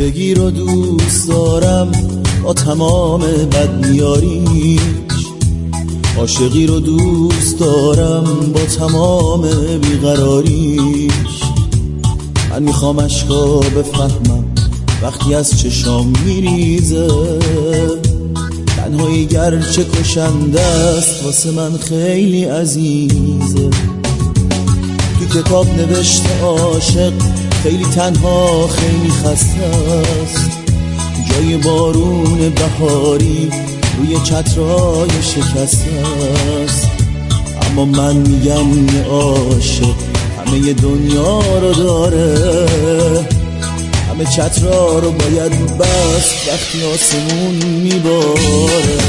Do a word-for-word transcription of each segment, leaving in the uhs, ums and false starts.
زندگی رو دوست دارم با تمام بدمیاریش، عاشقی رو دوست دارم با تمام بیقراریش. من میخوام عشقا بفهمم وقتی از چشام میریزه، تنهایی گرچه کشنده است واسه من خیلی عزیزه. تو کتاب نوشته عاشق خیلی تنها خیلی خسته است، جای بارون بهاری روی چترای شکسته است. اما من میگم یه عاشق همه دنیا رو داره، همه چترا رو باید بست وقتی آسمون میباره.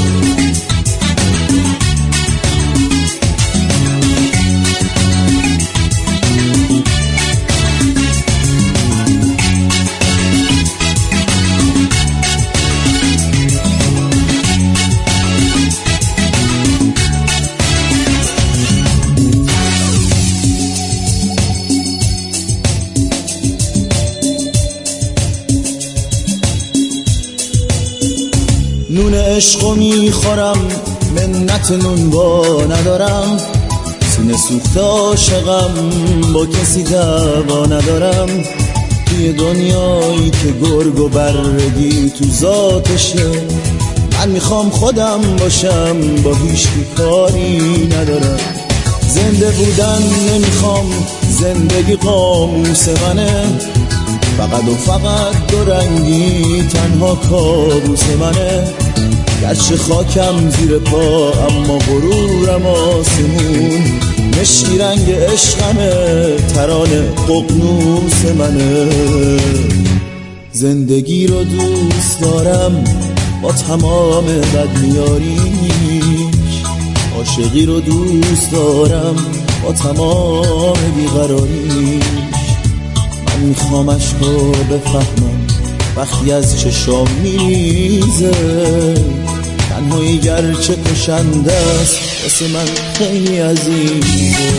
نون عشقو میخورم منت نون با ندارم، سینه سوخته عاشقم با کسی دعوا ندارم. توی دنیایی که گرگ و برگی تو ذاتشه، من میخوام خودم باشم با هیچ کاری ندارم. زنده بودن نمیخوام، زندگی قاموس منه، فقط و فقط دو رنگی تنها کابوس منه. گرچه خاکم زیر پا اما غرورم آسمون، مشکی رنگ عشقمه ترانه ققنوس منه. زندگی رو دوست دارم با تمام بدمیاریش، عاشقی رو دوست دارم با تمام بیقراریش. من میخوام عشقا بفهمم وقتی از چشام میریزه، تنهایی گرچه کشنده است واسه من خیلی عزیزه.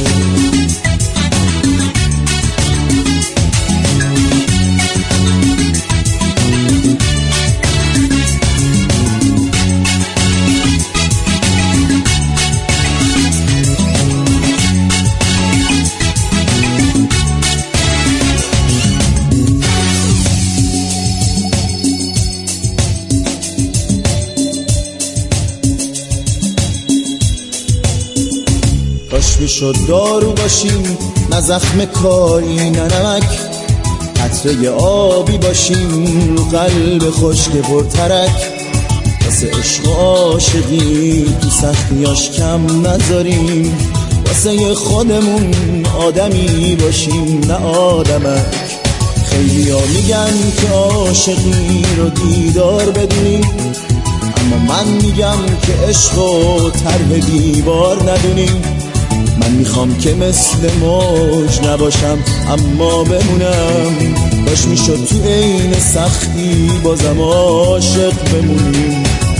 کاش میشد دارو باشیم نه زخم کاری نه نمک، قطره آبی باشیم رو قلب خشک پرترک. واسه عشق و عاشقی تو سختیاش کم نذاریم، واسه خودمون آدمی باشیم نه آدمک. خیلی ها میگن که عاشقی رو دیدار بدونیم، اما من میگم که عشق و طرح دیوار ندونیم. من میخوام که مثل موج نباشم اما بمونم، باش میشد تو عین سختی بازم عاشق بمونیم.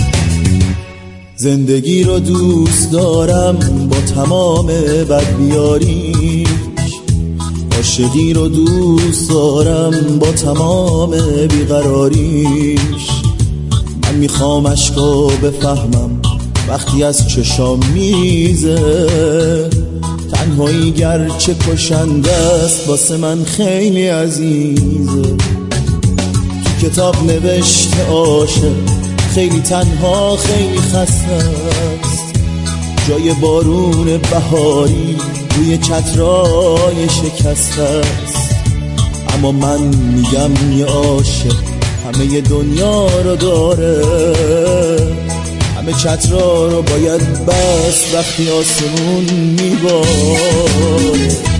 زندگی رو دوست دارم با تمام بدبیاریش، عاشقی رو دوست دارم با تمام بیقراریش. من میخوام عشقا بفهمم وقتی از چشام میریزه، تنهایی گرچه کشنده است واسه من خیلی عزیزه. تو کتاب نوشته عاشق خیلی تنها خیلی خسته است، جای بارون بهاری روی چترای شکسته است. اما من میگم یه عاشق همه دنیا رو داره، همه چترا رو باید بست وقتی آسمون میباره.